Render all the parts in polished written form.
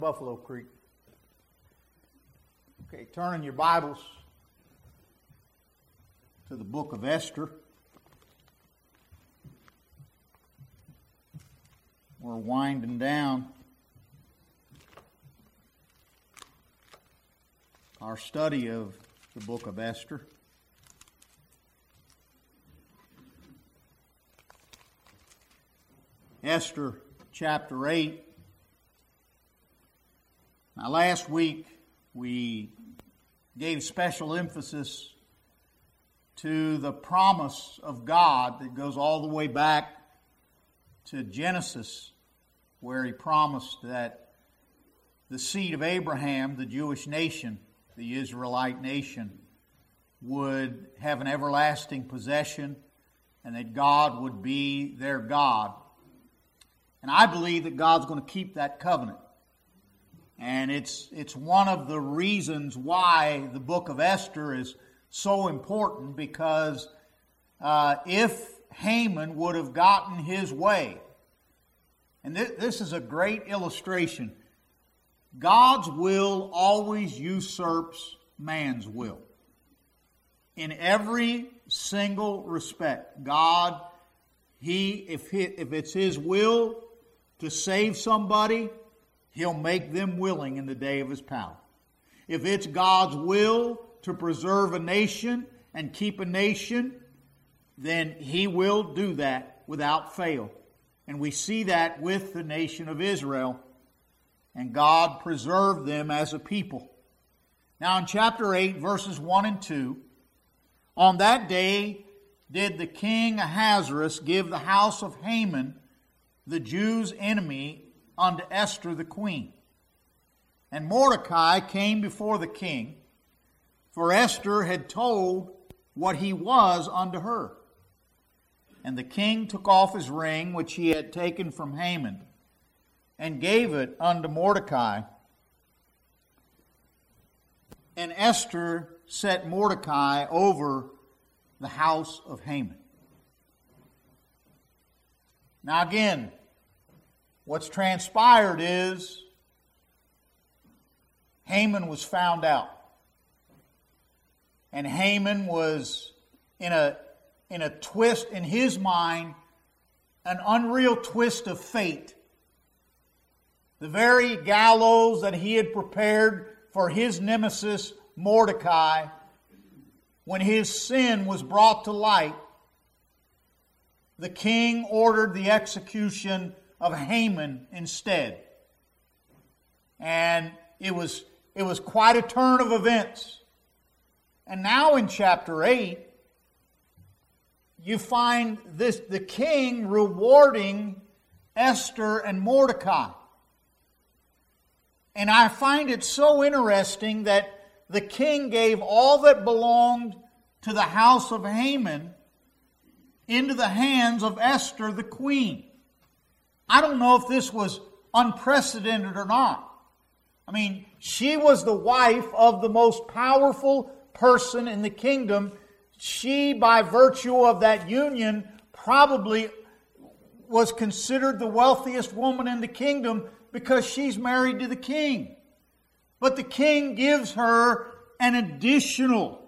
Buffalo Creek. Okay, turn your Bibles to the book of Esther. We're winding down our study of the book of Esther. Esther chapter 8. Now, last week we gave special emphasis to the promise of God that goes all the way back to Genesis, where He promised that the seed of Abraham, the Jewish nation, the Israelite nation, would have an everlasting possession and that God would be their God. And I believe that God's going to keep that covenant. And it's one of the reasons why the book of Esther is so important, because if Haman would have gotten his way, and this is a great illustration, God's will always usurps man's will. In every single respect, God, if it's His will to save somebody, He'll make them willing in the day of His power. If it's God's will to preserve a nation and keep a nation, then He will do that without fail. And we see that with the nation of Israel. And God preserved them as a people. Now in chapter 8, verses 1 and 2, on that day did the king Ahasuerus give the house of Haman, the Jews' enemy, unto Esther the queen. And Mordecai came before the king, for Esther had told what he was unto her. And the king took off his ring, which he had taken from Haman, and gave it unto Mordecai. And Esther set Mordecai over the house of Haman. Now again, what's transpired is Haman was found out. And Haman was in a twist in his mind, an unreal twist of fate. The very gallows that he had prepared for his nemesis Mordecai, when his sin was brought to light, the king ordered the execution of Haman instead. And it was quite a turn of events. And now in chapter 8, you find the king rewarding Esther and Mordecai. And I find it so interesting that the king gave all that belonged to the house of Haman into the hands of Esther the queen. I don't know if this was unprecedented or not. I mean, she was the wife of the most powerful person in the kingdom. She, by virtue of that union, probably was considered the wealthiest woman in the kingdom because she's married to the king. But the king gives her an additional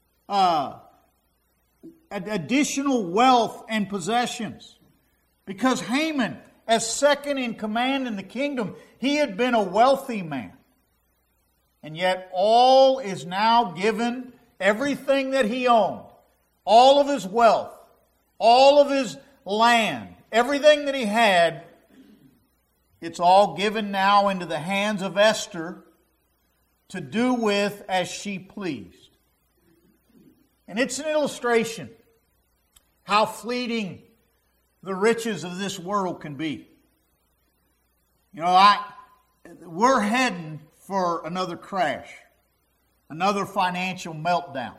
wealth and possessions. Because Haman, as second in command in the kingdom, he had been a wealthy man. And yet all is now given, everything that he owned, all of his wealth, all of his land, everything that he had, it's all given now into the hands of Esther to do with as she pleased. And it's an illustration how fleeting the riches of this world can be. You know, we're heading for another crash, another financial meltdown.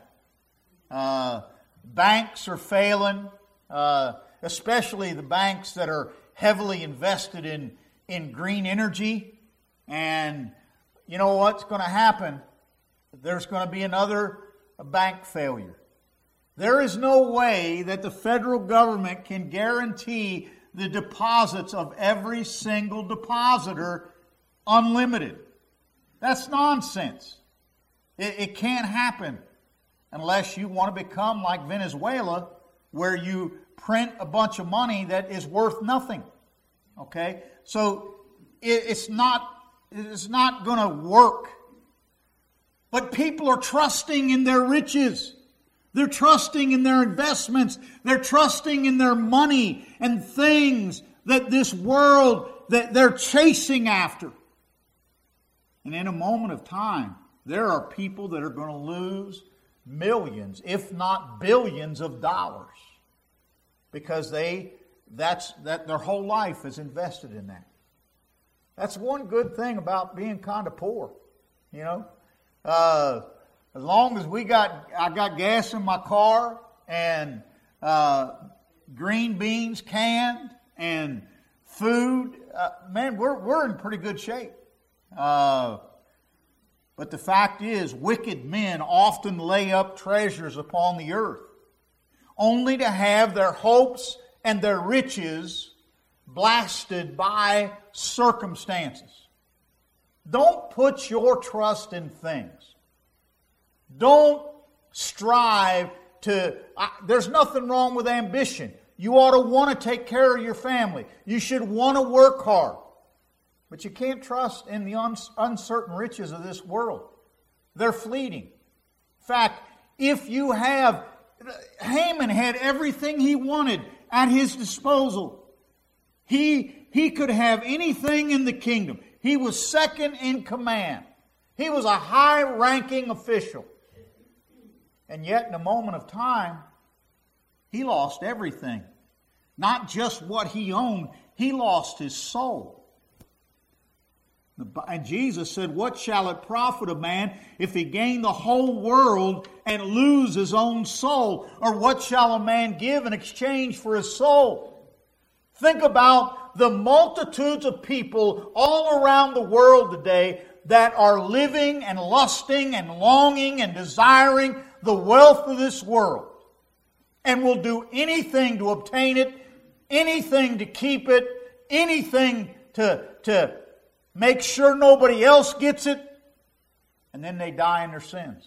Banks are failing, especially the banks that are heavily invested in green energy. And you know what's going to happen? There's going to be another bank failure. There is no way that the federal government can guarantee the deposits of every single depositor unlimited. That's nonsense. It can't happen unless you want to become like Venezuela, where you print a bunch of money that is worth nothing. Okay? So it's not going to work. But people are trusting in their riches. They're trusting in their investments. They're trusting in their money and things that this world that they're chasing after. And in a moment of time, there are people that are going to lose millions, if not billions of dollars, because their whole life is invested in that. That's one good thing about being kind of poor, you know. As long as I got gas in my car and green beans canned and food, man, we're in pretty good shape. But the fact is, wicked men often lay up treasures upon the earth, only to have their hopes and their riches blasted by circumstances. Don't put your trust in things. Don't strive to... there's nothing wrong with ambition. You ought to want to take care of your family. You should want to work hard. But you can't trust in the uncertain riches of this world. They're fleeting. In fact, if you have... Haman had everything he wanted at his disposal. He could have anything in the kingdom. He was second in command. He was a high-ranking official. And yet, in a moment of time, he lost everything. Not just what he owned, he lost his soul. And Jesus said, "What shall it profit a man if he gain the whole world and lose his own soul? Or what shall a man give in exchange for his soul?" Think about the multitudes of people all around the world today that are living and lusting and longing and desiring the wealth of this world, and will do anything to obtain it, anything to keep it, anything to make sure nobody else gets it, and then they die in their sins.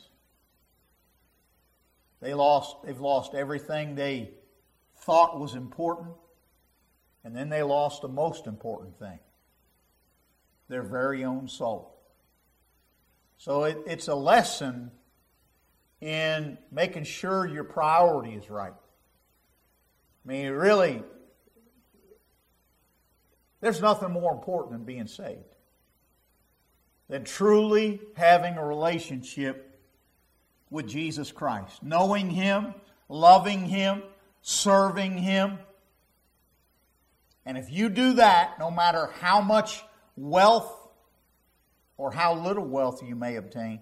They've lost everything they thought was important, and then they lost the most important thing, their very own soul. So it's a lesson in making sure your priority is right. I mean, really, there's nothing more important than being saved, than truly having a relationship with Jesus Christ. Knowing Him, loving Him, serving Him. And if you do that, no matter how much wealth or how little wealth you may obtain,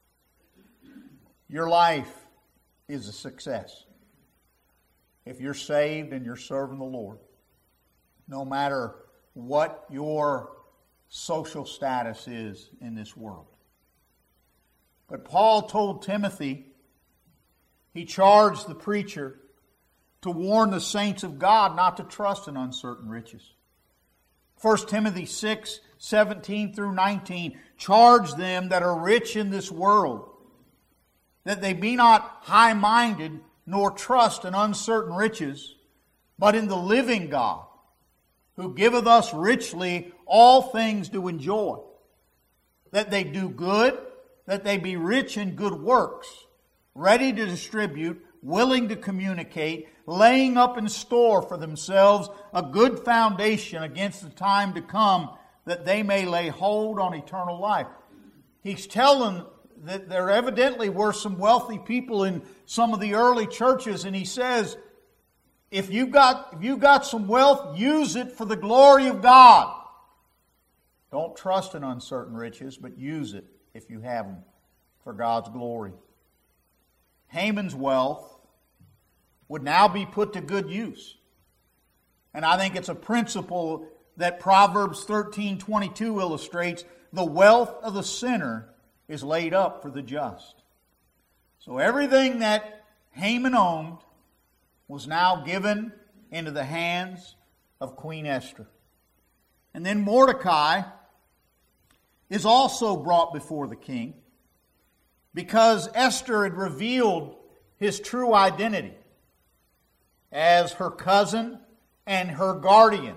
your life is a success. If you're saved and you're serving the Lord, no matter what your social status is in this world. But Paul told Timothy, he charged the preacher to warn the saints of God not to trust in uncertain riches. 1 Timothy 6:17 through 19, charge them that are rich in this world, that they be not high-minded, nor trust in uncertain riches, but in the living God, who giveth us richly all things to enjoy, that they do good, that they be rich in good works, ready to distribute, willing to communicate, laying up in store for themselves a good foundation against the time to come, that they may lay hold on eternal life. He's telling that there evidently were some wealthy people in some of the early churches, and he says, if you've got some wealth, use it for the glory of God. Don't trust in uncertain riches, but use it if you have them for God's glory. Haman's wealth would now be put to good use. And I think it's a principle that Proverbs 13:22 illustrates. The wealth of the sinner is laid up for the just. So everything that Haman owned was now given into the hands of Queen Esther. And then Mordecai is also brought before the king because Esther had revealed his true identity as her cousin and her guardian.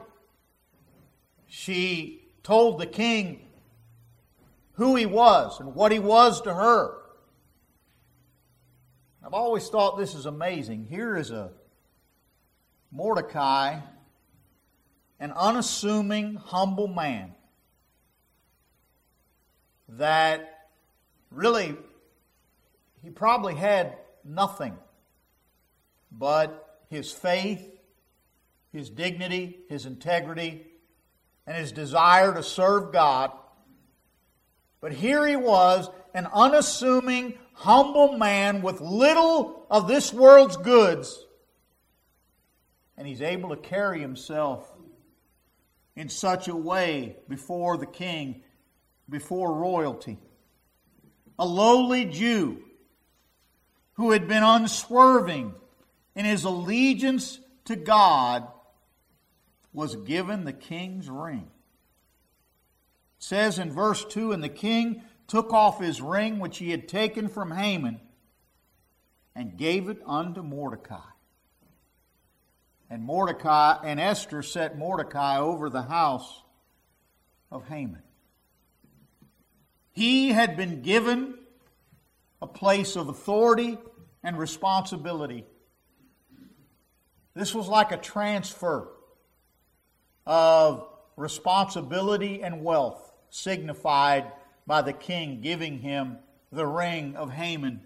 She told the king who he was and what he was to her. I've always thought this is amazing. Here is a Mordecai, an unassuming, humble man that really, he probably had nothing but his faith, his dignity, his integrity, and his desire to serve God. But here he was, an unassuming, humble man with little of this world's goods, and he's able to carry himself in such a way before the king, before royalty. A lowly Jew who had been unswerving in his allegiance to God was given the king's ring. It says in verse 2, "And the king took off his ring which he had taken from Haman and gave it unto Mordecai. And Mordecai and Esther set Mordecai over the house of Haman." He had been given a place of authority and responsibility. This was like a transfer of responsibility and wealth signified by the king giving him the ring of Haman.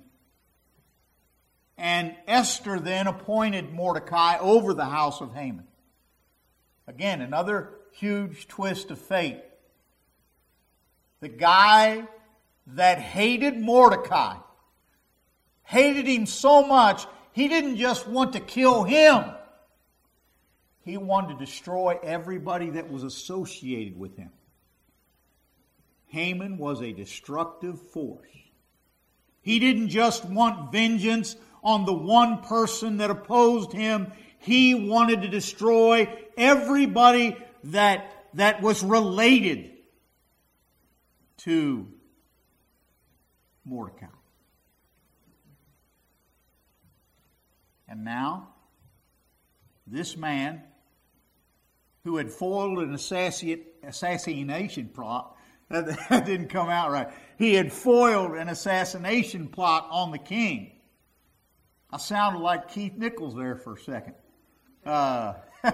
And Esther then appointed Mordecai over the house of Haman. Again, another huge twist of fate. The guy that hated Mordecai, hated him so much, he didn't just want to kill him. He wanted to destroy everybody that was associated with him. Haman was a destructive force. He didn't just want vengeance on the one person that opposed him. He wanted to destroy everybody that was related to Mordecai. And now, this man who had foiled an assassination plot, that didn't come out right. He had foiled an assassination plot on the king. I sounded like Keith Nichols there for a second. I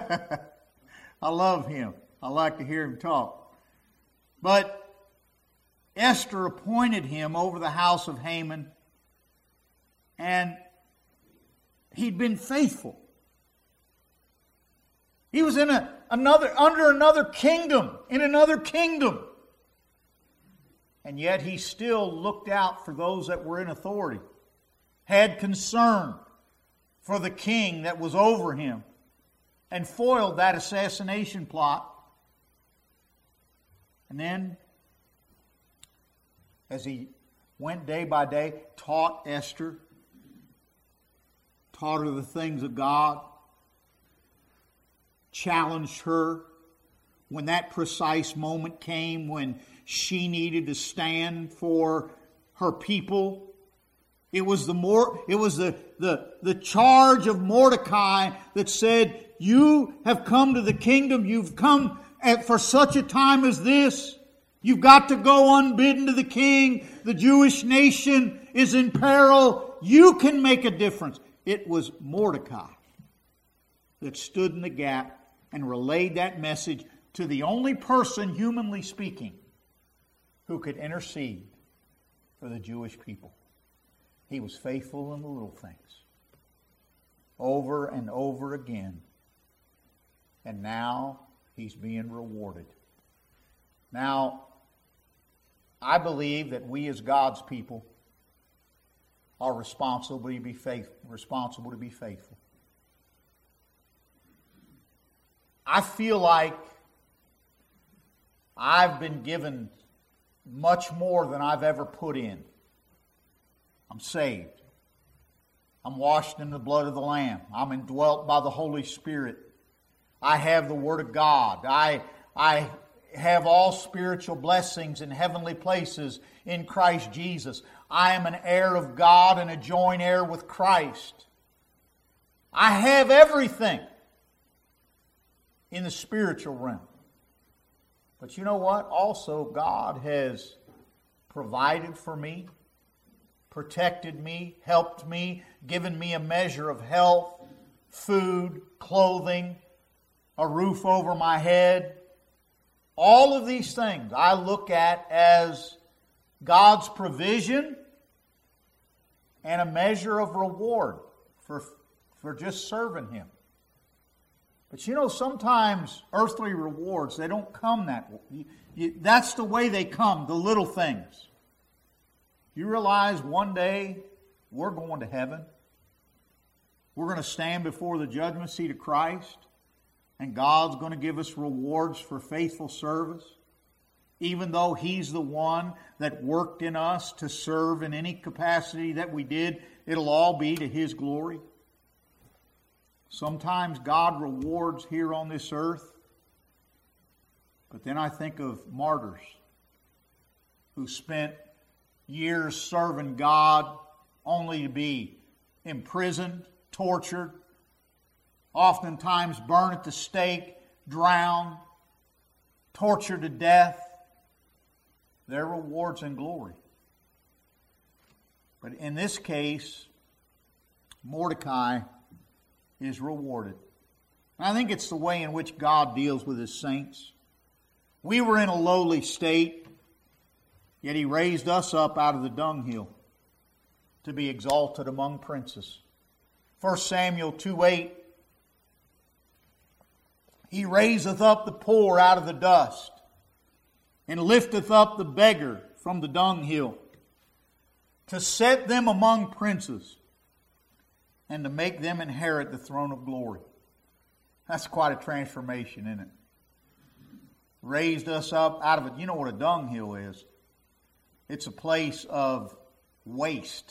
love him. I like to hear him talk. But Esther appointed him over the house of Haman, and he'd been faithful. He was in under another kingdom, in another kingdom. And yet he still looked out for those that were in authority, had concern for the king that was over him, and foiled that assassination plot. And then, as he went day by day, taught Esther, taught her the things of God, challenged her when that precise moment came when she needed to stand for her people. It was the charge of Mordecai that said, "You have come to the kingdom. You've come for such a time as this. You've got to go unbidden to the king. The Jewish nation is in peril. You can make a difference." It was Mordecai that stood in the gap and relayed that message to the only person, humanly speaking, who could intercede for the Jewish people. He was faithful in the little things, over and over again. And now he's being rewarded. Now, I believe that we as God's people are responsible to be faithful. I feel like I've been given much more than I've ever put in. I'm saved. I'm washed in the blood of the Lamb. I'm indwelt by the Holy Spirit. I have the Word of God. I have all spiritual blessings in heavenly places in Christ Jesus. I am an heir of God and a joint heir with Christ. I have everything in the spiritual realm. But you know what? Also, God has provided for me, protected me, helped me, given me a measure of health, food, clothing, a roof over my head. All of these things I look at as God's provision and a measure of reward for just serving Him. But you know, sometimes earthly rewards, they don't come that way. That's the way they come, the little things. You realize one day we're going to heaven. We're going to stand before the judgment seat of Christ, and God's going to give us rewards for faithful service. Even though He's the one that worked in us to serve in any capacity that we did, it'll all be to His glory. Sometimes God rewards here on this earth, but then I think of martyrs who spent years serving God only to be imprisoned, tortured, oftentimes burned at the stake, drowned, tortured to death. Their rewards and glory. But in this case, Mordecai is rewarded. And I think it's the way in which God deals with His saints. We were in a lowly state, yet He raised us up out of the dunghill to be exalted among princes. 1 Samuel 2:8, He raiseth up the poor out of the dust, and lifteth up the beggar from the dunghill, to set them among princes, and to make them inherit the throne of glory. That's quite a transformation, isn't it? Raised us up out of it. You know what a dunghill is? It's a place of waste.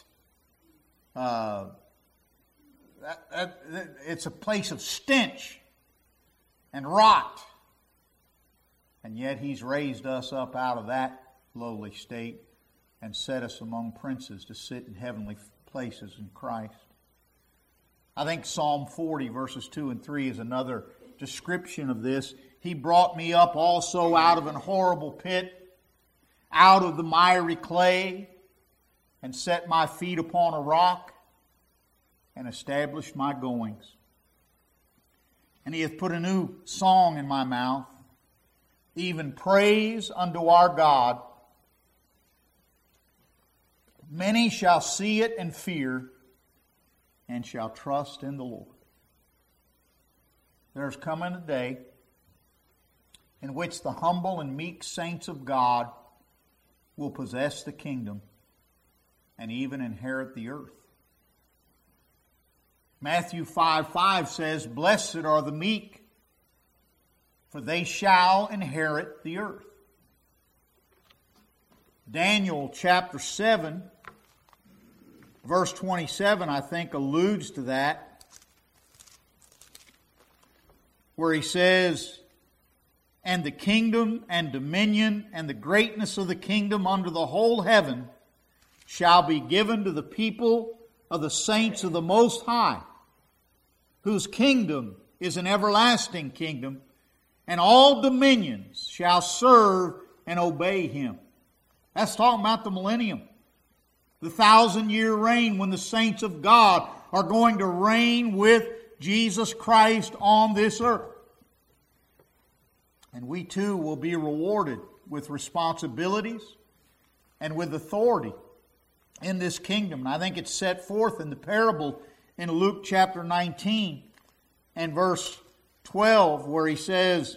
It's a place of stench and rot. And yet He's raised us up out of that lowly state and set us among princes to sit in heavenly places in Christ. I think Psalm 40 verses 2 and 3 is another description of this. He brought me up also out of an horrible pit, out of the miry clay, and set my feet upon a rock, and established my goings. And He hath put a new song in my mouth, even praise unto our God. Many shall see it and fear, and shall trust in the Lord. There's coming a day in which the humble and meek saints of God will possess the kingdom and even inherit the earth. Matthew 5:5 says, Blessed are the meek, for they shall inherit the earth. Daniel chapter 7, verse 27, I think, alludes to that, where he says, And the kingdom and dominion and the greatness of the kingdom under the whole heaven shall be given to the people of the saints of the Most High, whose kingdom is an everlasting kingdom, and all dominions shall serve and obey Him. That's talking about the millennium. The 1,000-year reign when the saints of God are going to reign with Jesus Christ on this earth. And we too will be rewarded with responsibilities and with authority in this kingdom. And I think it's set forth in the parable in Luke chapter 19 and verse 12, where he says,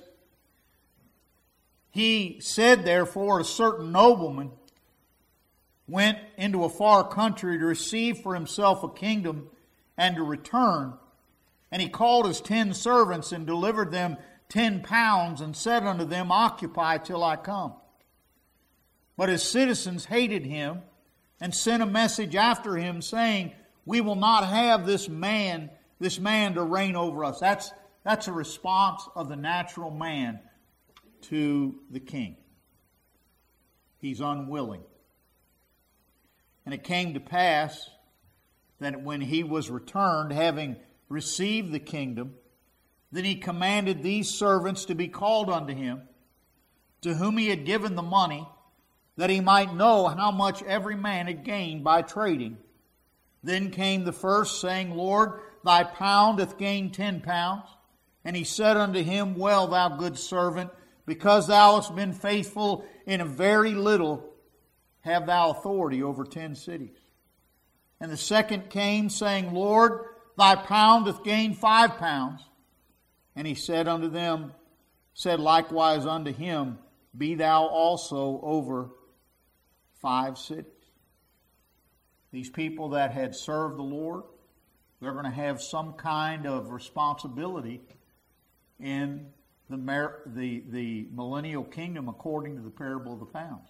He said, therefore, a certain nobleman went into a far country to receive for himself a kingdom and to return. And he called his 10 servants and delivered them 10 pounds and said unto them, Occupy till I come. But his citizens hated him and sent a message after him, saying, We will not have this man to reign over us. That's a response of the natural man to the king. He's unwilling. And it came to pass that when he was returned, having received the kingdom, then he commanded these servants to be called unto him, to whom he had given the money, that he might know how much every man had gained by trading. Then came the first, saying, Lord, thy pound hath gained 10 pounds. And he said unto him, Well, thou good servant, because thou hast been faithful in a very little, have thou authority over 10 cities. And the second came, saying, Lord, thy pound hath gained 5 pounds. And he said unto them, said likewise unto him, Be thou also over 5 cities. These people that had served the Lord, they're going to have some kind of responsibility in the millennial kingdom according to the parable of the pounds.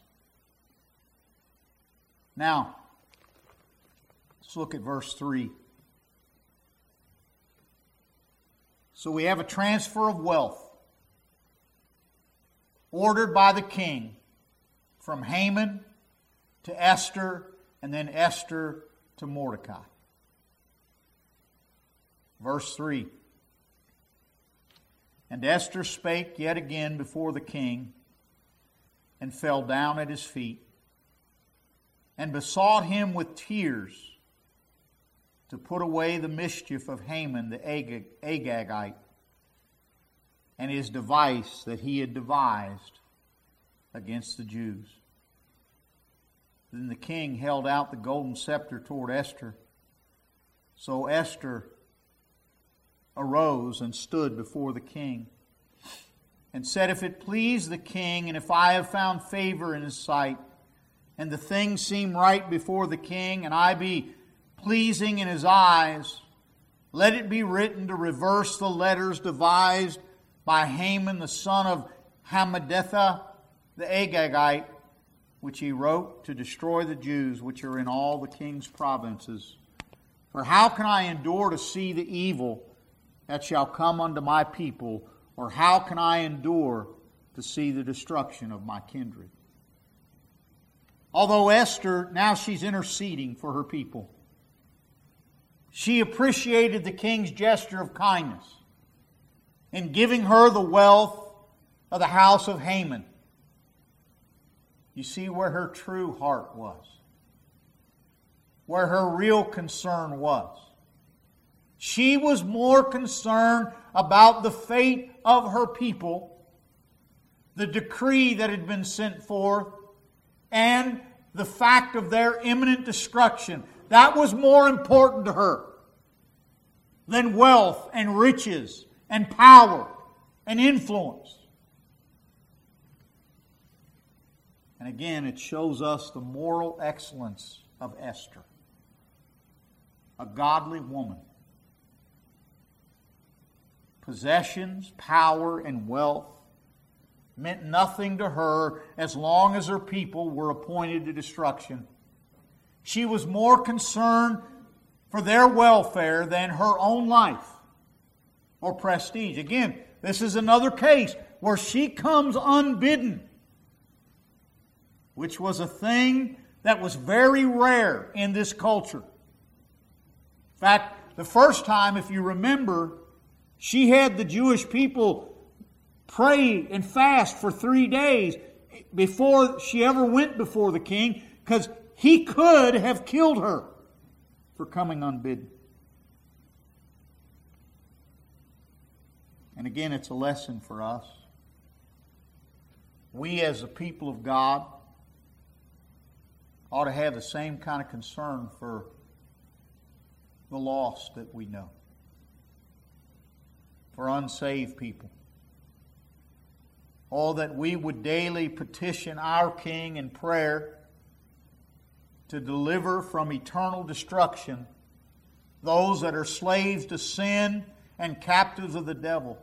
Now, let's look at verse 3. So we have a transfer of wealth ordered by the king from Haman to Esther, and then Esther to Mordecai. Verse 3. And Esther spake yet again before the king, and fell down at his feet, and besought him with tears to put away the mischief of Haman the Agagite, and his device that he had devised against the Jews. Then the king held out the golden scepter toward Esther. So Esther arose and stood before the king, and said, If it please the king, and if I have found favor in his sight, and the thing seem right before the king, and I be pleasing in his eyes, let it be written to reverse the letters devised by Haman the son of Hammedatha the Agagite, which he wrote to destroy the Jews which are in all the king's provinces. For how can I endure to see the evil that shall come unto my people, or how can I endure to see the destruction of my kindred? Although Esther, now she's interceding for her people. She appreciated the king's gesture of kindness in giving her the wealth of the house of Haman. You see where her true heart was, where her real concern was. She was more concerned about the fate of her people, the decree that had been sent forth, and the fact of their imminent destruction. That was more important to her than wealth and riches and power and influence. And again, it shows us the moral excellence of Esther, a godly woman. Possessions, power, and wealth meant nothing to her as long as her people were appointed to destruction. She was more concerned for their welfare than her own life or prestige. Again, this is another case where she comes unbidden, which was a thing that was very rare in this culture. In fact, the first time, if you remember, she had the Jewish people pray and fast for 3 days before she ever went before the king, because he could have killed her for coming unbidden. And again, it's a lesson for us. We as the people of God ought to have the same kind of concern for the lost that we know, for unsaved people. Oh, that we would daily petition our King in prayer to deliver from eternal destruction those that are slaves to sin and captives of the devil.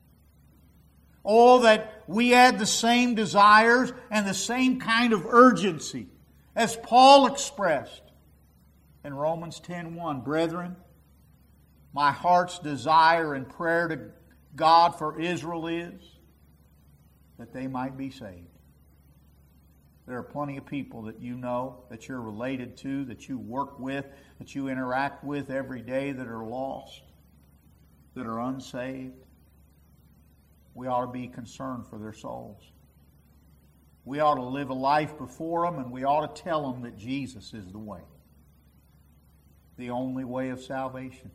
Oh, that we had the same desires and the same kind of urgency as Paul expressed in Romans 10:1. Brethren, my heart's desire and prayer to God for Israel is that they might be saved. There are plenty of people that you know, that you're related to, that you work with, that you interact with every day that are lost, that are unsaved. We ought to be concerned for their souls. We ought to live a life before them, and we ought to tell them that Jesus is the way, the only way of salvation.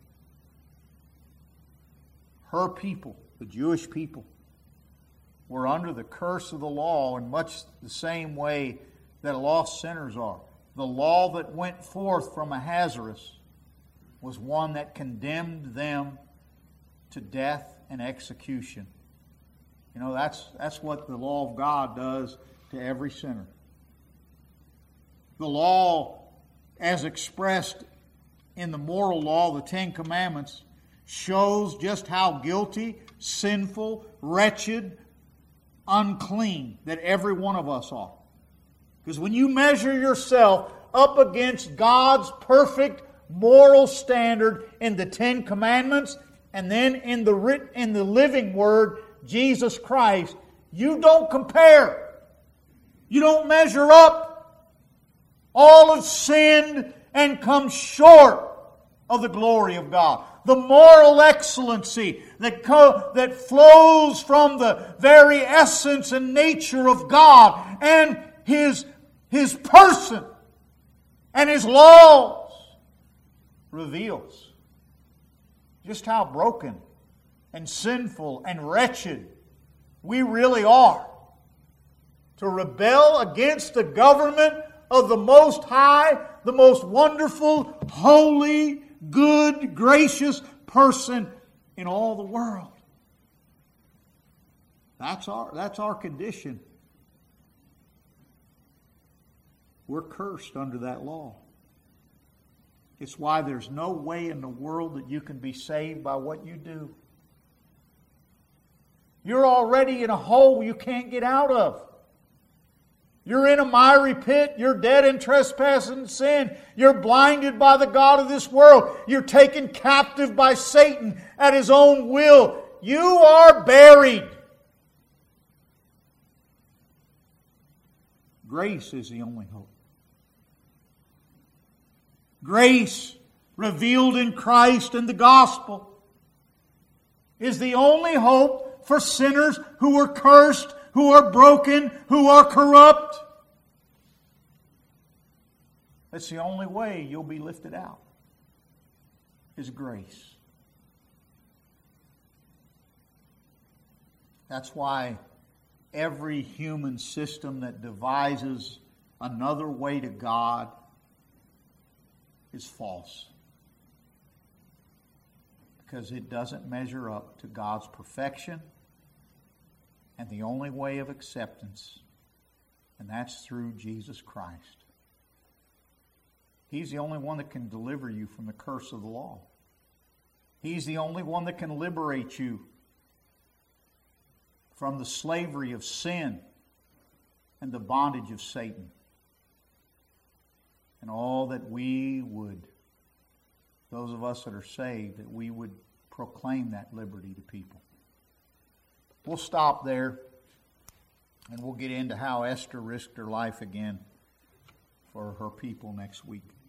Her people, the Jewish people, were under the curse of the law in much the same way that lost sinners are. The law that went forth from Ahasuerus was one that condemned them to death and execution. You know, that's what the law of God does to every sinner. The law, as expressed in the moral law, the Ten Commandments, shows just how guilty, sinful, wretched, unclean that every one of us are. Because when you measure yourself up against God's perfect moral standard in the Ten Commandments and then in the living Word, Jesus Christ, you don't compare. You don't measure up. All have sinned and come short of the glory of God. The moral excellency that flows from the very essence and nature of God and His person and His laws reveals just how broken and sinful and wretched we really are. To rebel against the government of the Most High, the most wonderful, holy, good, gracious person in all the world. That's our condition. We're cursed under that law. It's why there's no way in the world that you can be saved by what you do. You're already in a hole you can't get out of. You're in a miry pit. You're dead in trespass and sin. You're blinded by the god of this world. You're taken captive by Satan at his own will. You are buried. Grace is the only hope. Grace, revealed in Christ and the gospel, is the only hope for sinners who are cursed, who are broken, who are corrupt. That's the only way you'll be lifted out, is grace. That's why every human system that devises another way to God is false. Because it doesn't measure up to God's perfection and the only way of acceptance, and that's through Jesus Christ. He's the only one that can deliver you from the curse of the law. He's the only one that can liberate you from the slavery of sin and the bondage of Satan. And all that we would, those of us that are saved, that we would proclaim that liberty to people. We'll stop there, and we'll get into how Esther risked her life again for her people next week.